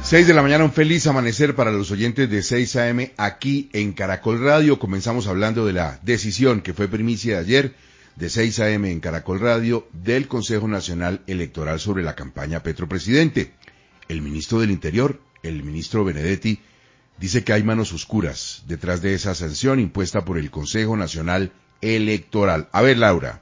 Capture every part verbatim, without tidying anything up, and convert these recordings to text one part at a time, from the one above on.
seis de la mañana, un feliz amanecer para los oyentes de seis A M aquí en Caracol Radio. Comenzamos hablando de la decisión que fue primicia de ayer de seis A M en Caracol Radio del Consejo Nacional Electoral sobre la campaña Petro Presidente. El ministro del Interior, el ministro Benedetti, dice que hay manos oscuras detrás de esa sanción impuesta por el Consejo Nacional Electoral. A ver, Laura.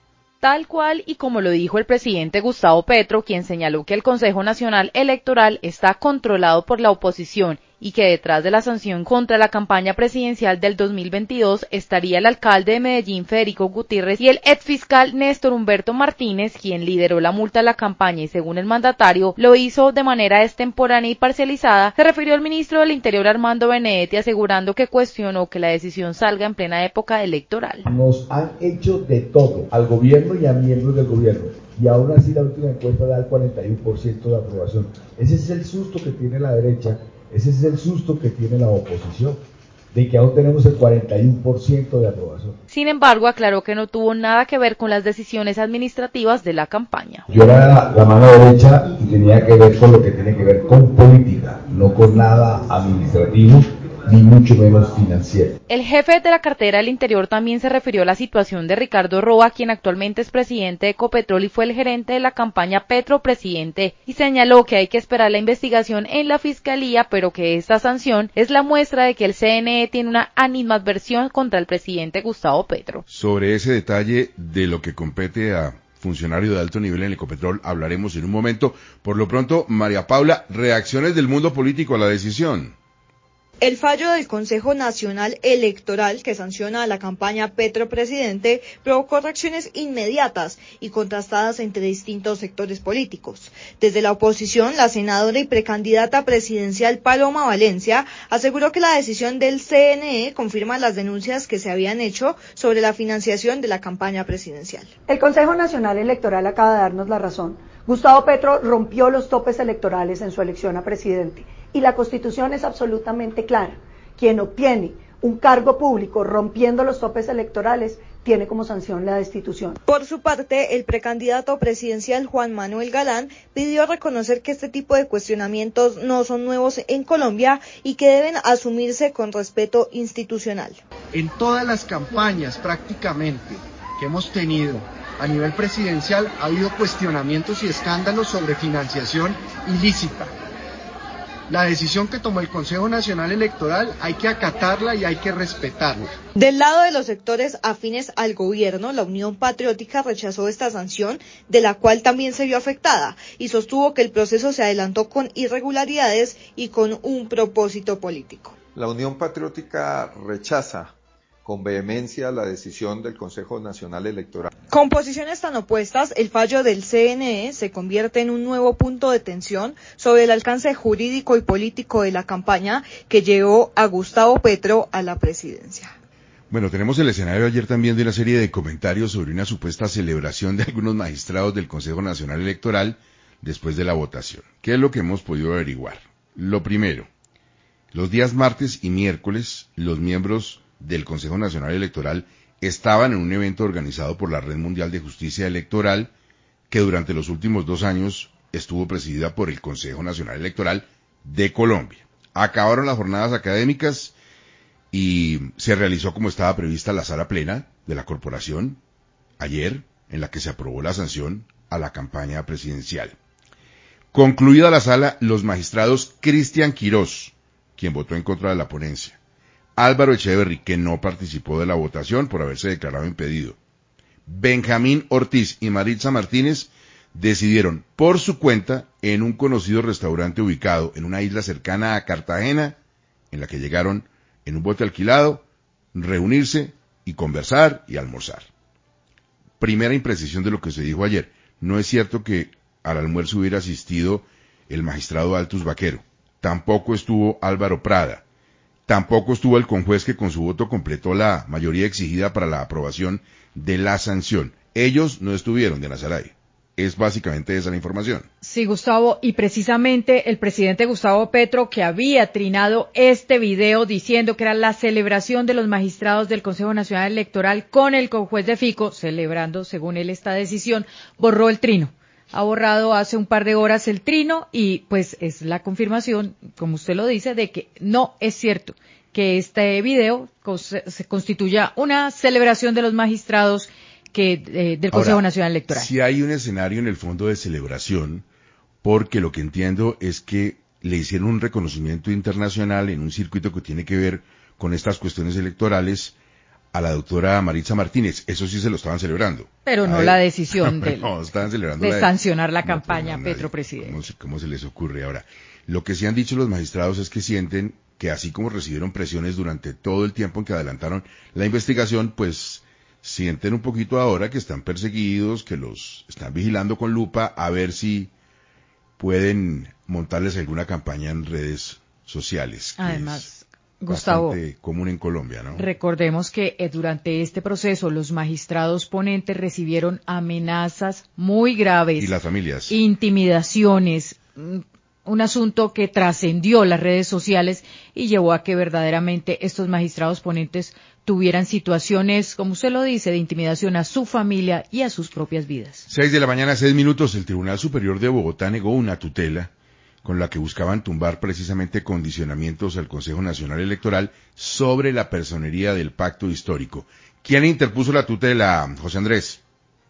Tal cual y como lo dijo el presidente Gustavo Petro, quien señaló que el Consejo Nacional Electoral está controlado por la oposición y que detrás de la sanción contra la campaña presidencial del dos mil veintidós estaría el alcalde de Medellín, Federico Gutiérrez, y el exfiscal Néstor Humberto Martínez, quien lideró la multa a la campaña y según el mandatario lo hizo de manera extemporánea y parcializada. Se refirió al ministro del Interior Armando Benedetti asegurando que cuestionó que la decisión salga en plena época electoral. Nos han hecho de todo al gobierno y a miembros del gobierno y aún así la última encuesta da el cuarenta y uno por ciento de aprobación. Ese es el susto que tiene la derecha. Ese es el susto que tiene la oposición, de que aún tenemos el cuarenta y uno por ciento de aprobación. Sin embargo, aclaró que no tuvo nada que ver con las decisiones administrativas de la campaña. Yo era la, la mano derecha y tenía que ver con lo que tiene que ver con política, no con nada administrativo, ni mucho menos financiero. El jefe de la cartera del Interior también se refirió a la situación de Ricardo Roa, quien actualmente es presidente de Ecopetrol y fue el gerente de la campaña Petro Presidente, y señaló que hay que esperar la investigación en la Fiscalía, pero que esta sanción es la muestra de que el C N E tiene una animadversión contra el presidente Gustavo Petro. Sobre ese detalle de lo que compete a funcionario de alto nivel en Ecopetrol hablaremos en un momento. Por lo pronto, María Paula, reacciones del mundo político a la decisión. El fallo del Consejo Nacional Electoral que sanciona a la campaña Petro Presidente provocó reacciones inmediatas y contrastadas entre distintos sectores políticos. Desde la oposición, la senadora y precandidata presidencial Paloma Valencia aseguró que la decisión del C N E confirma las denuncias que se habían hecho sobre la financiación de la campaña presidencial. El Consejo Nacional Electoral acaba de darnos la razón. Gustavo Petro rompió los topes electorales en su elección a presidente y la Constitución es absolutamente clara. Quien obtiene un cargo público rompiendo los topes electorales tiene como sanción la destitución. Por su parte, el precandidato presidencial Juan Manuel Galán pidió reconocer que este tipo de cuestionamientos no son nuevos en Colombia y que deben asumirse con respeto institucional. En todas las campañas prácticamente que hemos tenido a nivel presidencial ha habido cuestionamientos y escándalos sobre financiación ilícita. La decisión que tomó el Consejo Nacional Electoral hay que acatarla y hay que respetarla. Del lado de los sectores afines al gobierno, la Unión Patriótica rechazó esta sanción, de la cual también se vio afectada, y sostuvo que el proceso se adelantó con irregularidades y con un propósito político. La Unión Patriótica rechaza con vehemencia la decisión del Consejo Nacional Electoral. Con posiciones tan opuestas, el fallo del C N E se convierte en un nuevo punto de tensión sobre el alcance jurídico y político de la campaña que llevó a Gustavo Petro a la presidencia. Bueno, tenemos el escenario ayer también de una serie de comentarios sobre una supuesta celebración de algunos magistrados del Consejo Nacional Electoral después de la votación. ¿Qué es lo que hemos podido averiguar? Lo primero, los días martes y miércoles, los miembros del Consejo Nacional Electoral estaban en un evento organizado por la Red Mundial de Justicia Electoral que durante los últimos dos años estuvo presidida por el Consejo Nacional Electoral de Colombia. Acabaron las jornadas académicas y se realizó como estaba prevista la sala plena de la corporación ayer, en la que se aprobó la sanción a la campaña presidencial. Concluida la sala, los magistrados Cristian Quirós, quien votó en contra de la ponencia, Álvaro Echeverry, que no participó de la votación por haberse declarado impedido, Benjamín Ortiz y Maritza Martínez decidieron por su cuenta, en un conocido restaurante ubicado en una isla cercana a Cartagena, en la que llegaron en un bote alquilado, reunirse y conversar y almorzar. Primera imprecisión de lo que se dijo ayer. No es cierto que al almuerzo hubiera asistido el magistrado Altus Vaquero. Tampoco estuvo Álvaro Prada. Tampoco estuvo el conjuez que con su voto completó la mayoría exigida para la aprobación de la sanción. Ellos no estuvieron, de Nazaray. Es básicamente esa la información. Sí, Gustavo, y precisamente el presidente Gustavo Petro, que había trinado este video diciendo que era la celebración de los magistrados del Consejo Nacional Electoral con el conjuez de Fico, celebrando, según él, esta decisión, borró el trino. ha borrado hace un par de horas el trino y pues es la confirmación, como usted lo dice, de que no es cierto que este video se constituya una celebración de los magistrados que eh, del Consejo Ahora, Nacional Electoral. Si hay un escenario en el fondo de celebración, porque lo que entiendo es que le hicieron un reconocimiento internacional en un circuito que tiene que ver con estas cuestiones electorales a la doctora Maritza Martínez. Eso sí se lo estaban celebrando. Pero no ver, la decisión de, no, estaban celebrando de la sancionar la no, campaña pues, no, Petro nadie, presidente. ¿cómo, ¿Cómo se les ocurre ahora? Lo que sí han dicho los magistrados es que sienten que así como recibieron presiones durante todo el tiempo en que adelantaron la investigación, pues sienten un poquito ahora que están perseguidos, que los están vigilando con lupa a ver si pueden montarles alguna campaña en redes sociales. Además, Gustavo, bastante común en Colombia, ¿no? Recordemos que eh, durante este proceso los magistrados ponentes recibieron amenazas muy graves. Y las familias. Intimidaciones, un asunto que trascendió las redes sociales y llevó a que verdaderamente estos magistrados ponentes tuvieran situaciones, como usted lo dice, de intimidación a su familia y a sus propias vidas. Seis de la mañana, seis minutos, el Tribunal Superior de Bogotá negó una tutela con la que buscaban tumbar precisamente condicionamientos al Consejo Nacional Electoral sobre la personería del pacto histórico. ¿Quién interpuso la tutela, José Andrés?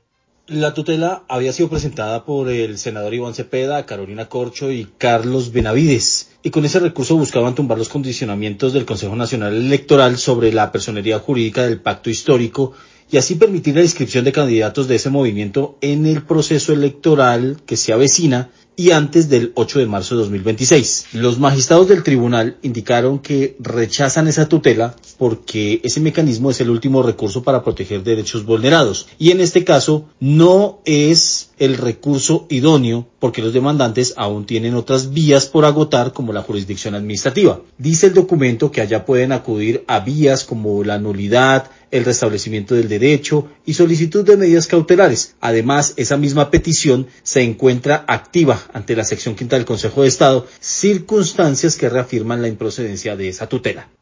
La tutela había sido presentada por el senador Iván Cepeda, Carolina Corcho y Carlos Benavides, y con ese recurso buscaban tumbar los condicionamientos del Consejo Nacional Electoral sobre la personería jurídica del pacto histórico y así permitir la inscripción de candidatos de ese movimiento en el proceso electoral que se avecina y antes del ocho de marzo de dos mil veintiséis. Los magistrados del tribunal indicaron que rechazan esa tutela porque ese mecanismo es el último recurso para proteger derechos vulnerados y en este caso no es el recurso idóneo porque los demandantes aún tienen otras vías por agotar como la jurisdicción administrativa. Dice el documento que allá pueden acudir a vías como la nulidad, el restablecimiento del derecho y solicitud de medidas cautelares. Además, esa misma petición se encuentra activa ante la sección quinta del Consejo de Estado, circunstancias que reafirman la improcedencia de esa tutela.